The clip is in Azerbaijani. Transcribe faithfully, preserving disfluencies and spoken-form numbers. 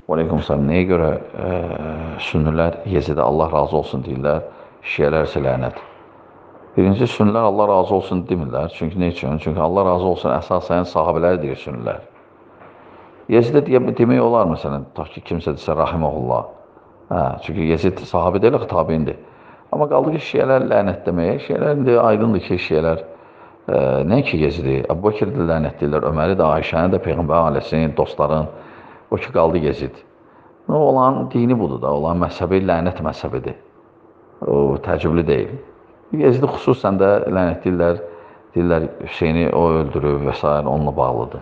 Aleykümselam. Nəyə görə ə, sünnilər Yezidə Allah razı olsun deyirlər, şiələr isə lənət? Birinci, sünnilər Allah razı olsun demirlər. Çünki nə üçün? Çünki Allah razı olsun əsasən sahabələri deyir sünnilər. Yezidə deyə, demək olar, məsələn, tutaq ki, kimsə desə Rahiməhullah. Hə, çünki Yezid sahabə deyil, tabindir. Amma qaldı ki, şiələr lənət deməyə. Şiələr indi aydındır ki, şiələr ə, nə ki Yezidi, Əbu Bekir də lənət deyirlər, Öməri də, Ayşəni də, Peyğəmbər ailəsinin, dostların. O ki, qaldı Yezid. O, olan dini budur da, olan məzhəbi lənət məzhəbidir. O, təəccüblü deyil. Yezidi xüsusən də lənət deyirlər, deyirlər Hüseyni o öldürüb və s. onunla bağlıdır.